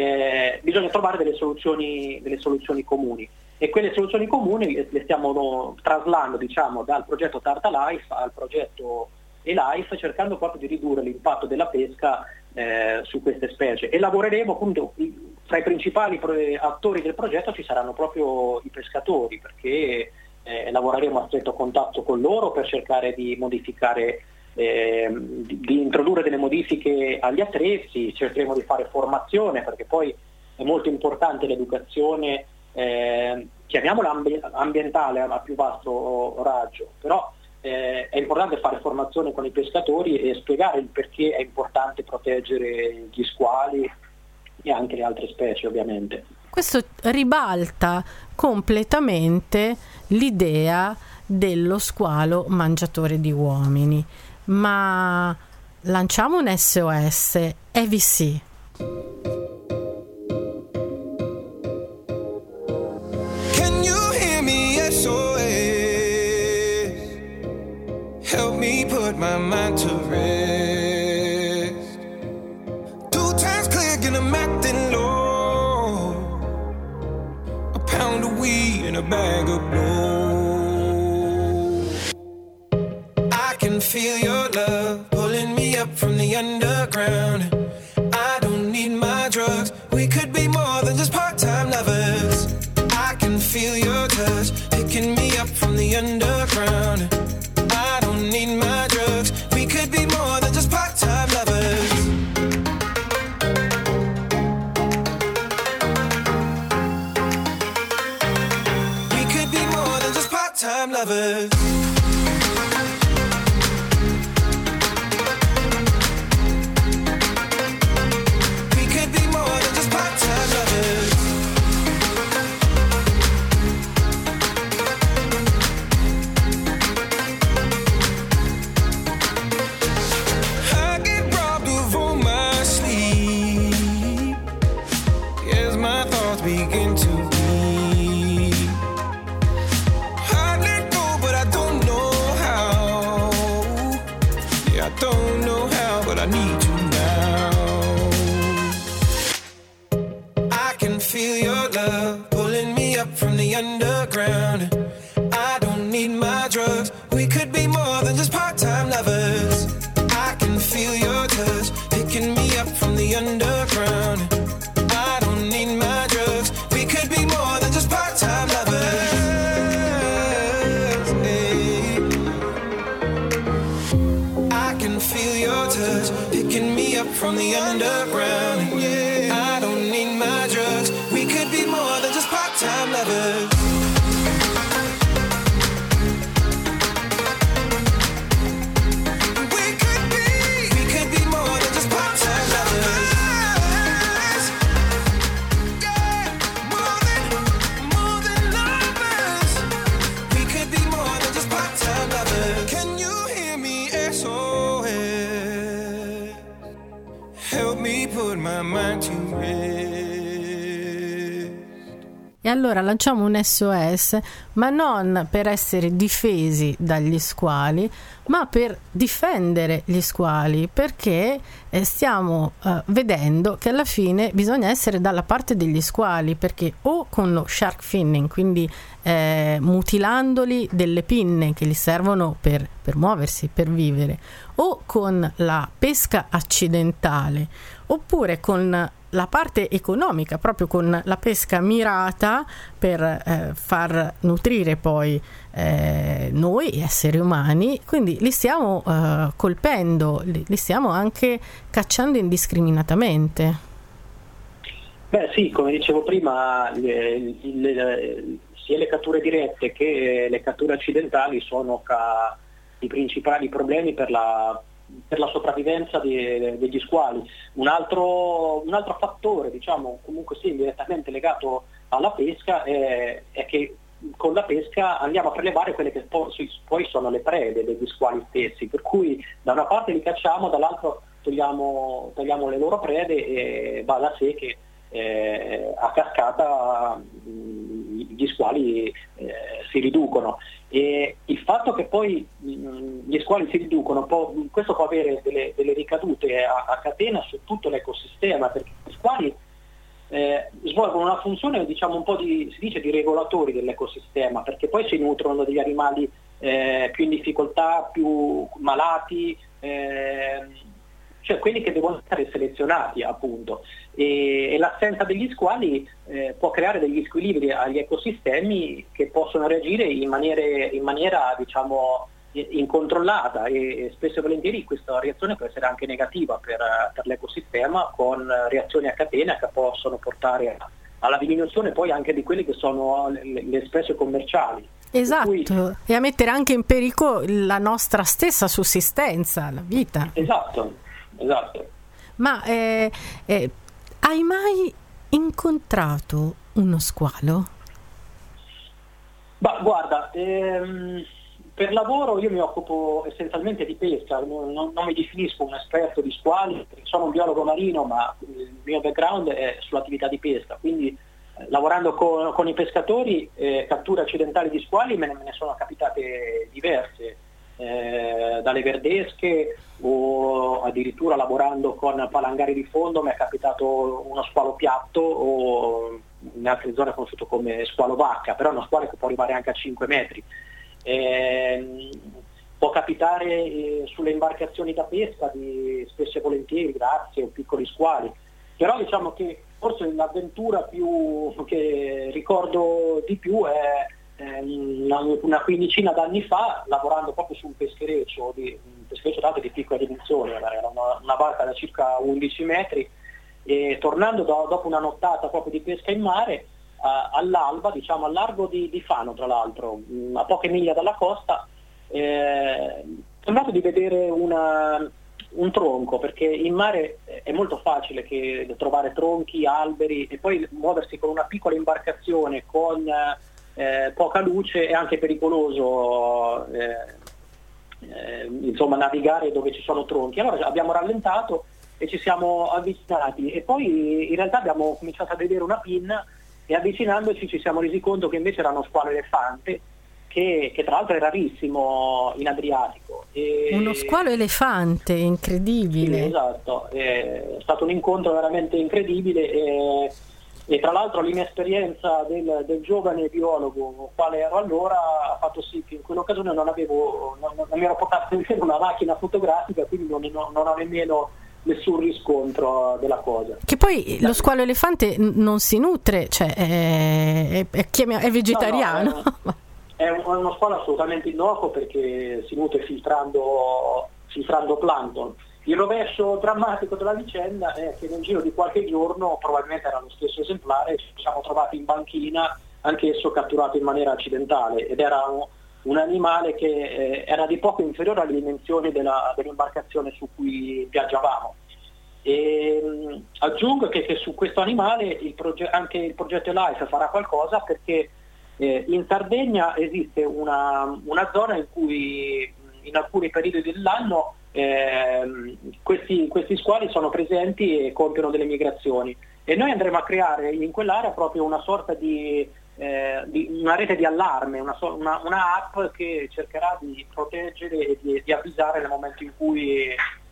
eh, bisogna trovare delle soluzioni, delle soluzioni comuni e quelle soluzioni comuni le stiamo traslando, diciamo, dal progetto Tartalife al progetto eLife, cercando proprio di ridurre l'impatto della pesca eh, su queste specie e lavoreremo appunto tra i principali pro- attori del progetto ci saranno proprio i pescatori, perché Eh, lavoreremo a stretto contatto con loro per cercare di modificare, eh, di, di introdurre delle modifiche agli attrezzi, cercheremo di fare formazione perché poi è molto importante l'educazione, eh, chiamiamola ambi- ambientale a più vasto raggio, però eh, è importante fare formazione con i pescatori e spiegare il perché è importante proteggere gli squali e anche le altre specie ovviamente. Questo ribalta completamente l'idea dello squalo mangiatore di uomini. Ma lanciamo un S O S, A V C. Can you hear me? S O S. Help me put my mind to rest. Two times clear, get I'm acting low. A pound of weed and a bag of blow. I can feel your love pulling me up from the underground. I don't need my drugs. We could be more than just part-time lovers. I can feel your touch picking me up from the underground. I don't need my drugs. We could be more than just part-time lovers. We could be more than just part-time lovers. Underground. I don't need my drugs. We could be more than just part-time lovers. I can feel your touch picking me up from the underground. I don't need my drugs. We could be more than just part-time lovers. Hey. I can feel your touch picking me up from the underground. Yeah. I don't need my drugs. We could be more than just part-time lovers. E allora lanciamo un S O S, ma non per essere difesi dagli squali, ma per difendere gli squali, perché eh, stiamo eh, vedendo che alla fine bisogna essere dalla parte degli squali, perché o con lo shark finning, quindi eh, mutilandoli delle pinne che gli servono per, per muoversi, per vivere, o con la pesca accidentale, oppure con la parte economica, proprio con la pesca mirata per eh, far nutrire poi eh, noi esseri umani, quindi li stiamo eh, colpendo, li, li stiamo anche cacciando indiscriminatamente. Beh sì, come dicevo prima, le, le, sia le catture dirette che le catture accidentali sono ca, i principali problemi per la per la sopravvivenza de, degli squali. Un altro, un altro fattore, diciamo, comunque sì, direttamente legato alla pesca è, è che con la pesca andiamo a prelevare quelle che poi, poi sono le prede degli squali stessi, per cui da una parte li cacciamo, dall'altra togliamo, togliamo le loro prede e va da sé che eh, a cascata mh, gli squali eh, si riducono. E il fatto che poi mh, gli squali si riducono, può, questo può avere delle, delle ricadute a, a catena su tutto l'ecosistema, perché gli squali eh, svolgono una funzione, diciamo, un po' di, si dice, di regolatori dell'ecosistema, perché poi si nutrono degli animali eh, più in difficoltà, più malati, eh, cioè quelli che devono essere selezionati, appunto, e, e l'assenza degli squali eh, può creare degli squilibri agli ecosistemi che possono reagire in, maniere, in maniera, diciamo, incontrollata, e, e spesso e volentieri questa reazione può essere anche negativa per, per l'ecosistema, con reazioni a catena che possono portare a, alla diminuzione poi anche di quelle che sono le, le specie commerciali. Esatto, cui, e a mettere anche in pericolo la nostra stessa sussistenza, la vita. Esatto. Esatto. Ma eh, eh, hai mai incontrato uno squalo? Bah, guarda, ehm, per lavoro io mi occupo essenzialmente di pesca, non, non, non mi definisco un esperto di squali, sono un biologo marino, ma il mio background è sull'attività di pesca, quindi eh, lavorando con, con i pescatori, eh, catture accidentali di squali me ne, me ne sono capitate diverse, eh, dalle verdesche o addirittura lavorando con palangari di fondo mi è capitato uno squalo piatto, o in altre zone è conosciuto come squalo vacca, però è uno squalo che può arrivare anche a cinque metri. Eh, può capitare eh, sulle imbarcazioni da pesca di spesso e volentieri grassi o piccoli squali, però diciamo che forse l'avventura più che ricordo di più è eh, una, una quindicina d'anni fa, lavorando proprio su un peschereccio, di, un peschereccio tanto di piccola dimensione, era una, una barca da circa undici metri, e tornando do, dopo una nottata proprio di pesca in mare, uh, all'alba, diciamo al largo di, di Fano tra l'altro, a poche miglia dalla costa, eh, ho sembrato di vedere una, un tronco, perché in mare è molto facile che trovare tronchi, alberi, e poi muoversi con una piccola imbarcazione con eh, poca luce è anche pericoloso, eh, eh, insomma navigare dove ci sono tronchi. Allora abbiamo rallentato e ci siamo avvicinati, e poi in realtà abbiamo cominciato a vedere una pinna, e avvicinandoci ci siamo resi conto che invece era uno squalo elefante, che, che tra l'altro è rarissimo in Adriatico. E... Uno squalo elefante, incredibile. Sì, esatto, è stato un incontro veramente incredibile, e, e tra l'altro l'inesperienza del, del giovane biologo quale ero allora ha fatto sì che in quell'occasione non avevo non, non mi ero portato nemmeno una macchina fotografica, quindi non, non, non ho nemmeno nessun riscontro della cosa. Che poi lo squalo elefante n- non si nutre, cioè è, è, è, è vegetariano. No, no, è, è uno squalo assolutamente innocuo, perché si nutre filtrando, filtrando plancton. Il rovescio drammatico della vicenda è che nel giro di qualche giorno, probabilmente era lo stesso esemplare, ci siamo trovati in banchina, anch'esso catturato in maniera accidentale, ed era un, un animale che eh, era di poco inferiore alle dimensioni della, dell'imbarcazione su cui viaggiavamo. E, mh, aggiungo che, che su questo animale il proge- anche il progetto Life farà qualcosa, perché eh, in Sardegna esiste una, una zona in cui in alcuni periodi dell'anno eh, questi, questi squali sono presenti e compiono delle migrazioni, e noi andremo a creare in quell'area proprio una sorta di Eh, di una rete di allarme, una, una, una app che cercherà di proteggere e di, di avvisare nel momento in cui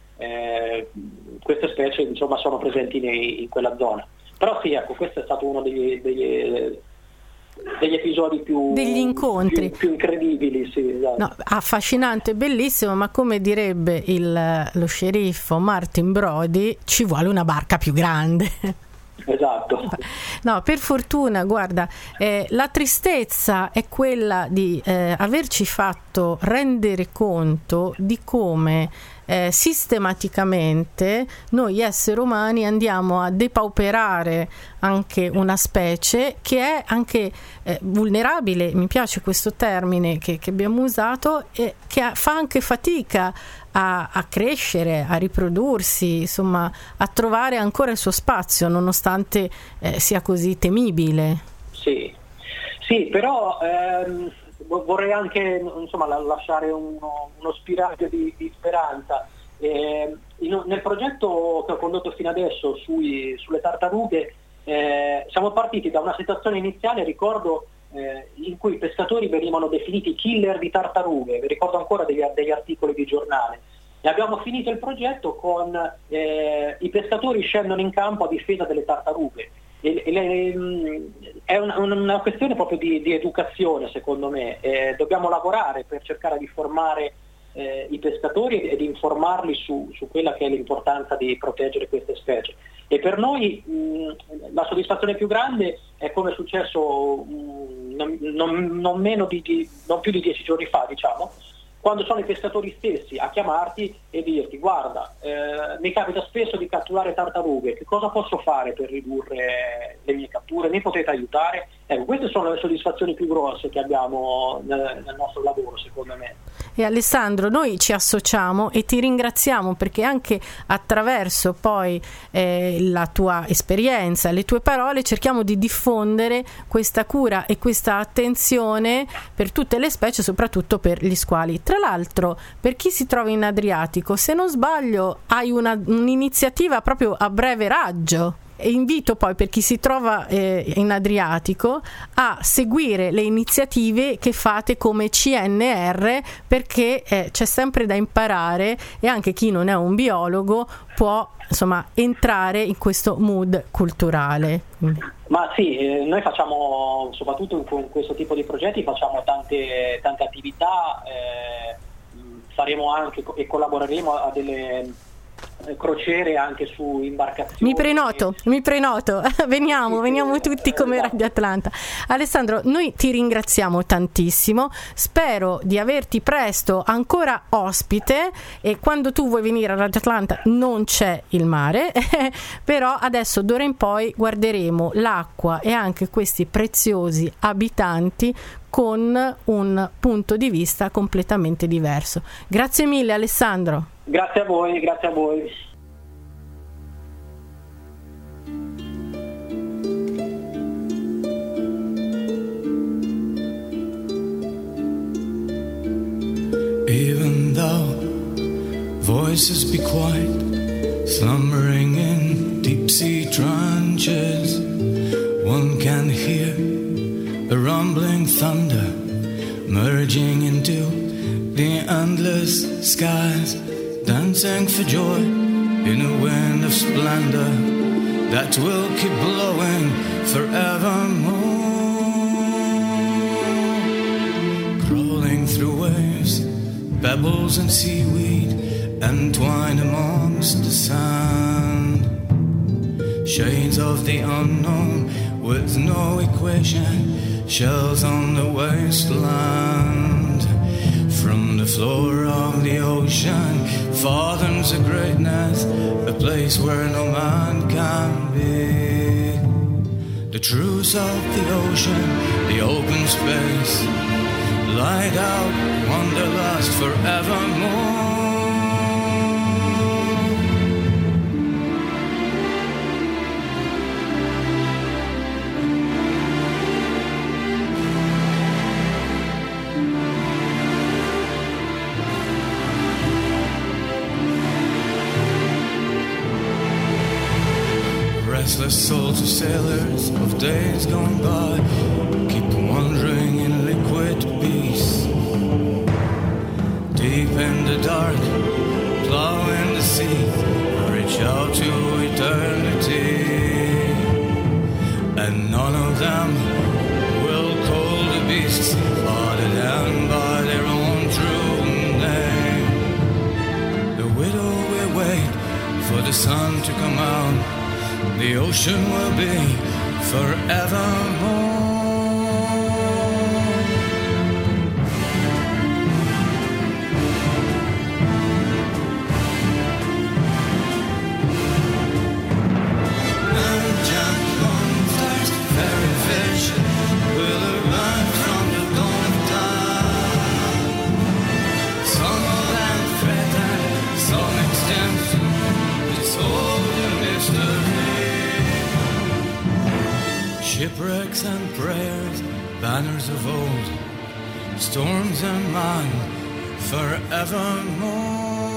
eh, queste specie insomma sono presenti nei, in quella zona. Però sì, ecco, questo è stato uno degli, degli, degli episodi più, degli incontri più, più incredibili, sì, esatto. No, affascinante, bellissimo, ma come direbbe il, lo sceriffo Martin Brody, ci vuole una barca più grande. Esatto. No, per fortuna, guarda, eh, la tristezza è quella di eh, averci fatto rendere conto di come eh, sistematicamente noi esseri umani andiamo a depauperare anche una specie che è anche eh, vulnerabile, mi piace questo termine che, che abbiamo usato, e che ha, fa anche fatica A, a crescere, a riprodursi, insomma a trovare ancora il suo spazio, nonostante eh, sia così temibile. Sì, sì, però ehm, vorrei anche insomma lasciare uno, uno spiraglio di, di speranza. Eh, in, nel progetto che ho condotto fino adesso sui, sulle tartarughe eh, siamo partiti da una situazione iniziale, ricordo, eh, in cui i pescatori venivano definiti killer di tartarughe, vi ricordo ancora degli, degli articoli di giornale, e abbiamo finito il progetto con eh, i pescatori scendono in campo a difesa delle tartarughe. E, e le, è una, una questione proprio di, di educazione, secondo me. Eh, dobbiamo lavorare per cercare di formare eh, i pescatori e di informarli su, su quella che è l'importanza di proteggere queste specie. E per noi mh, la soddisfazione più grande è come è successo mh, non, non, non, meno di, di, non più di dieci giorni fa, diciamo, quando sono i pescatori stessi a chiamarti e dirti: guarda, eh, mi capita spesso di catturare tartarughe, che cosa posso fare per ridurre le mie catture, mi potete aiutare? Ecco, queste sono le soddisfazioni più grosse che abbiamo nel, nel nostro lavoro, secondo me. E Alessandro, noi ci associamo e ti ringraziamo perché anche attraverso poi eh, la tua esperienza, le tue parole, cerchiamo di diffondere questa cura e questa attenzione per tutte le specie, soprattutto per gli squali. Tra l'altro, per chi si trova in Adriatico, se non sbaglio hai una, un'iniziativa proprio a breve raggio. E invito poi per chi si trova eh, in Adriatico a seguire le iniziative che fate come C N R, perché eh, c'è sempre da imparare e anche chi non è un biologo può insomma entrare in questo mood culturale. Ma sì, eh, noi facciamo soprattutto con questo tipo di progetti facciamo tante, tante attività, eh, faremo anche e collaboreremo a delle crociere anche su imbarcazioni. Mi prenoto, mi prenoto. Veniamo, veniamo tutti come Radio Atlanta. Alessandro, noi ti ringraziamo tantissimo. Spero di averti presto ancora ospite e quando tu vuoi venire a Radio Atlanta non c'è il mare, però adesso d'ora in poi guarderemo l'acqua e anche questi preziosi abitanti con un punto di vista completamente diverso. Grazie mille Alessandro. Grazie a voi, grazie a voi. Even though voices be quiet, slumbering in deep sea trenches, one can hear a rumbling thunder merging into the endless skies, dancing for joy in a wind of splendor that will keep blowing forevermore. Crawling through waves, pebbles and seaweed entwined amongst the sand, shades of the unknown with no equation, shells on the wasteland. From the floor of the ocean, fathoms of greatness, a place where no man can be. The truths of the ocean, the open space, light out wanderlust forevermore. Restless souls of sailors of days gone by keep wandering in liquid peace. Deep in the dark, plowing the sea, reach out to eternity. And none of them will call the beasts other than by their own true name. The widow will wait for the sun to come out. The ocean will be forevermore. And giant monsters, fairy fish will arrive from the dawn of time. Some of them threaten, some extinct. It's all a mystery. Shipwrecks and prayers, banners of old, storms and man forevermore.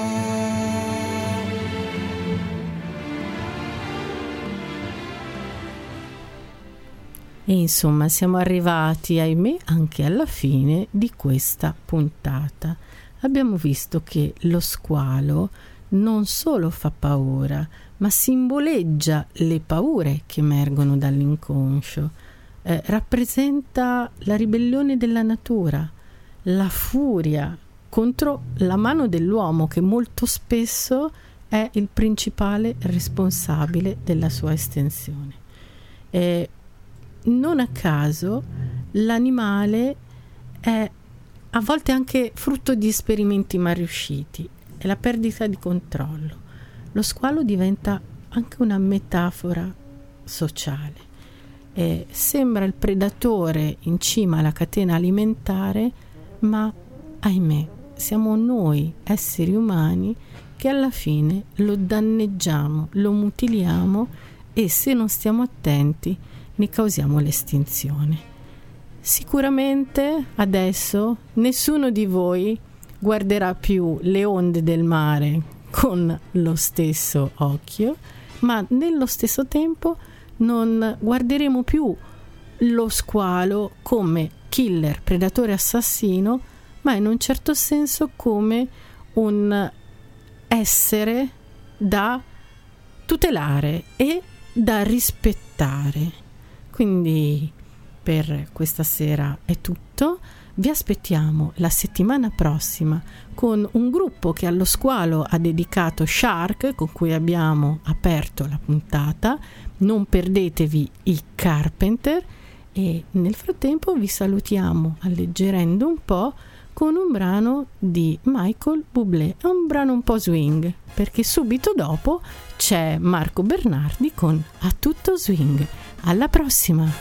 E insomma siamo arrivati, ahimè, anche alla fine di questa puntata. Abbiamo visto che lo squalo non solo fa paura, ma simboleggia le paure che emergono dall'inconscio, eh, rappresenta la ribellione della natura, la furia contro la mano dell'uomo che molto spesso è il principale responsabile della sua estensione. Eh, non a caso l'animale è a volte anche frutto di esperimenti mal riusciti, è la perdita di controllo. Lo squalo diventa anche una metafora sociale eh, sembra il predatore in cima alla catena alimentare, ma ahimè siamo noi esseri umani che alla fine lo danneggiamo, lo mutiliamo e se non stiamo attenti ne causiamo l'estinzione. Sicuramente adesso nessuno di voi guarderà più le onde del mare con lo stesso occhio, ma nello stesso tempo non guarderemo più lo squalo come killer, predatore assassino, ma in un certo senso come un essere da tutelare e da rispettare. Quindi per questa sera è tutto. Vi aspettiamo la settimana prossima con un gruppo che allo squalo ha dedicato Shark, con cui abbiamo aperto la puntata. Non perdetevi i Carpenter e nel frattempo vi salutiamo alleggerendo un po' con un brano di Michael Bublé. È un brano un po' swing, perché subito dopo c'è Marco Bernardi con A Tutto Swing. Alla prossima!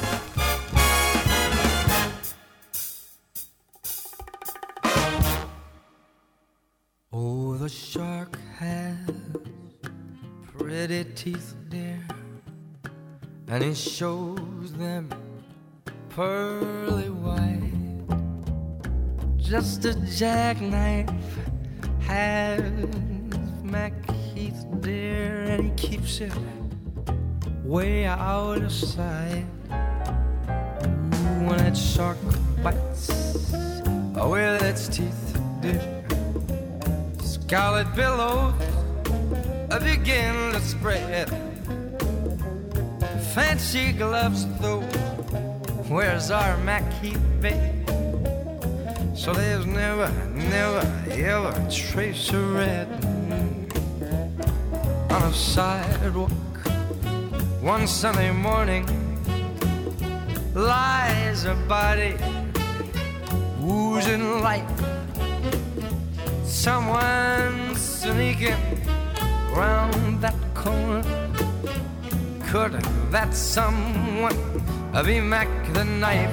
Oh, the shark has pretty teeth, dear, and he shows them pearly white. Just a jackknife has MacHeath, dear, and he keeps it way out of sight. Ooh, when that shark bites with its teeth, dear, scarlet billows begin to spread. Fancy gloves, though, where's our MacHeath babe? So there's never, never, ever a trace of red. On a sidewalk one Sunday morning lies a body oozing light. Someone sneaking round that corner. Could that someone be Mac the Knife?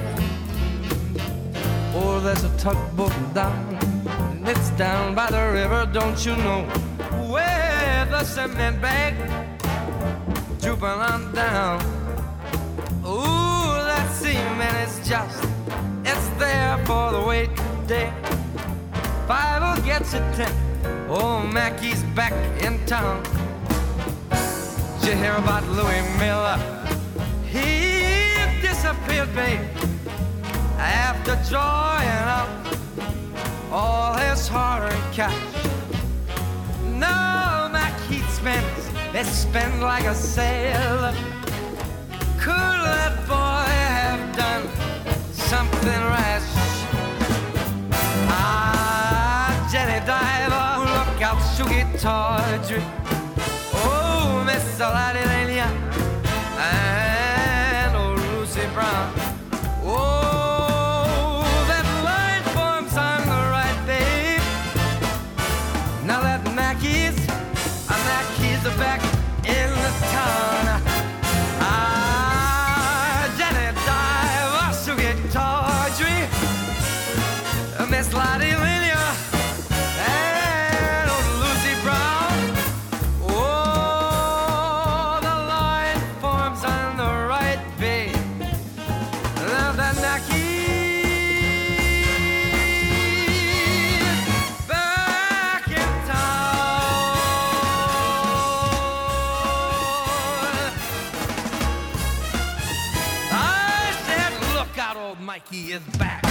Or there's a tugboat down, and it's down by the river, don't you know, where the cement bag drooping on down. Ooh, that cement is just, it's there for the wait day. Five will get you ten. Oh, Mackie's back in town. Did you hear about Louis Miller? He disappeared, babe, after drawing up all his hard-earned cash. No, Mackie spends, they spend like a sailor. Could that boy have done something rash? Ah, Jenny Diver, look out, Sugar Tawdry. Oh, Miss Lady and old Lucy Brown. Oh, that line forms on the right, babe. Now that Mackie's, uh, Mackie's are back in the town. Ah, Jenny Diver, Sugar Tawdry, uh, Miss Lottie Lilia, and old Lucy Brown. Oh, the line forms on the right, babe. Now that Mackie's back in town. I said, look out, old Mikey is back.